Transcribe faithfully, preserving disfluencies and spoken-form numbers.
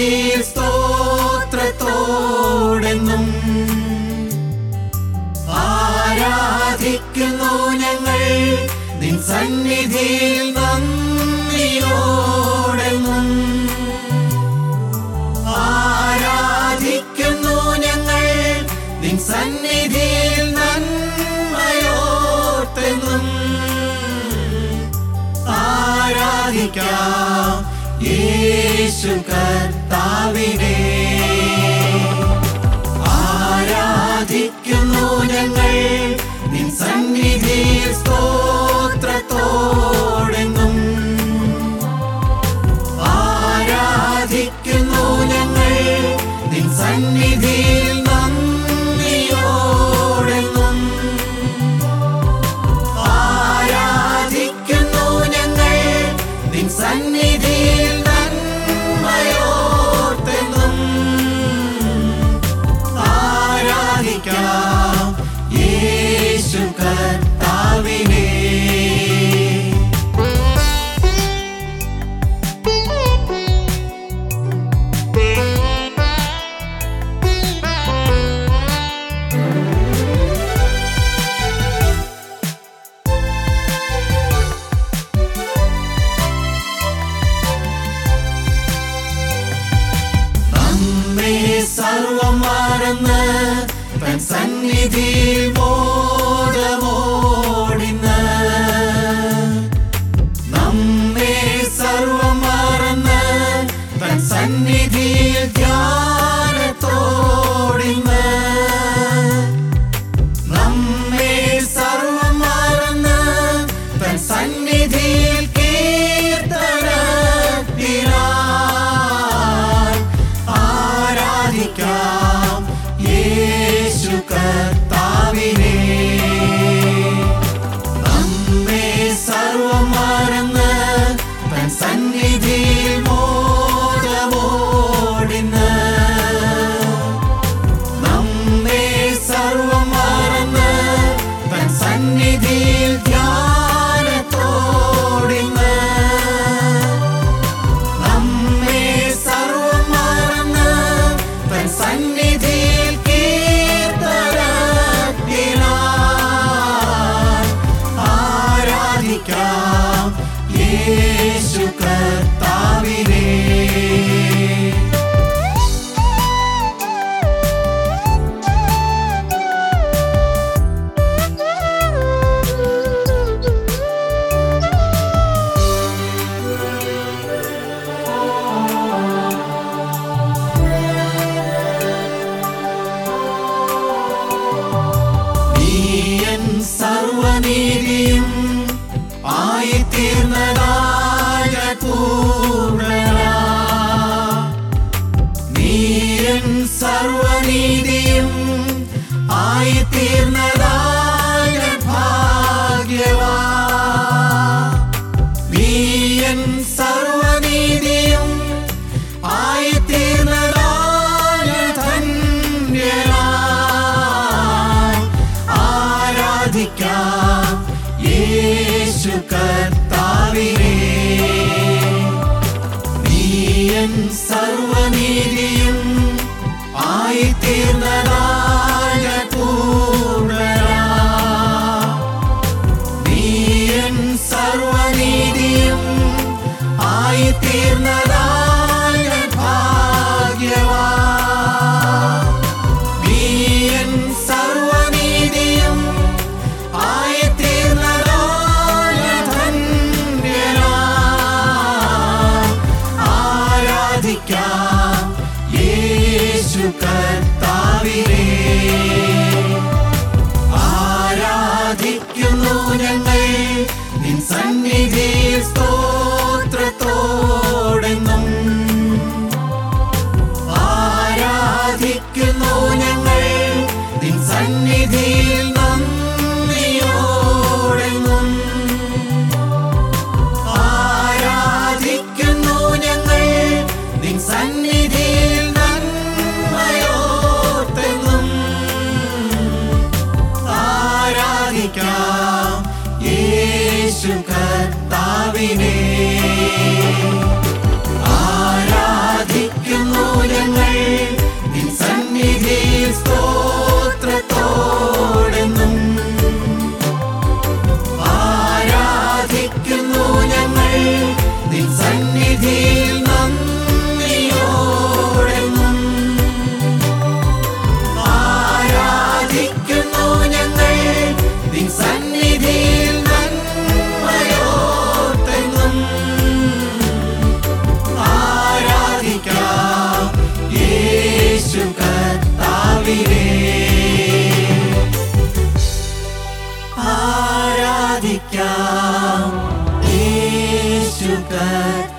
സന്നിധിയിൽ സ്തോത്രത്തോടെന്നും ആരാധിക്കുന്നു ഞങ്ങൾ നിൻ സന്നിധിയിൽ നന്ദിയോടെന്നും ആരാധിക്കുന്നു ഞങ്ങൾ നിൻ സന്നിധിയിൽ നന്മയോർത്തെന്നും ആരാധിക്കാം യേശു കർത്താവിനെ. ആരാധിക്കുന്നു ഞങ്ങൾ നിൻ സന്നിധിയിൽ സ്തോത്രത്തോടെന്നും ആരാധിക്കുന്നു ഞങ്ങൾ നിൻ സന്നിധിയിൽ നന്ദിയോടെന്നും ആരാധിക്കുന്നു ഞങ്ങൾ നിൻ സന്നിധിയിൽ നന്മയോർത്തെന്നും ആരാധിക്കാം യേശു കർത്താവിനെ. സർവം മറന്ന് തൻ സന്നിധിയിൽ മോദമോടിന്ന് നമ്മെ സർവം മറന്ന് തൻ സന്നിധിയിൽ ധ്യാനത്തോടിന്ന് നമ്മെ സർവം മറന്ന് തൻ സന്നിധിയിൽ കീർത്തനത്തിനായി ആരാധിക്കാം യേശു കർത്താവിനെ. നമ്മെ സർവം മറന്ന് തൻ സന്നിധിയിൽ മോദമോടിന്ന് നമ്മെ സർവം മറന്ന് തൻ സന്നിധിയിൽ ധ്യാനത്തോടിന്ന് നമ്മെ സർവം മറന്ന് തൻ സന്നിധിയിൽ കീർത്തനത്തിനായി ആരാധിക്കാം യേശു കർത്താവിനെ. സർവനീതിയും ആയിത്തീർന്നതായ പൂർണ്ണനാ നീയൻ സർവനീതിയും ആയിത്തീർന്നതായ ഭാഗ്യവാ നീയൻ സർവനീതിയും ആയിത്തീർന്നതായ ധന്യനാ ആരാധിക്കാം യേശു കർത്താവിനെ. നീയൻ സർവനീതിയും ആയിത്തീർന്നതായ പൂർണ്ണനാ നീയൻ സർവനീതിയും ആയിത്തീർന്നതായ ഭാഗ്യവാ നീയൻ സർവനീതിയും ആയിത്തീർന്നതായ ധന്യനാ ആരാധിക്കാം യേശു കർത്താവിനെ. ആരാധിക്കുന്നു ഞങ്ങൾ നിൻ സന്നിധിയിൽ സ്തോത്രത്തോടെന്നും ആരാധിക്കുന്നു ഞങ്ങൾ നിൻ സന്നിധിയിൽ നന്ദിയോടെന്നും ആരാധിക്കുന്നു ഞങ്ങൾ നിൻ സന്നിധിയിൽ നന്മയോർത്തെന്നും ആരാധിക്കാം യേശു കർത്താവിനെ. ആരാധിക്കുന്നു യേശു കർത്താവേ.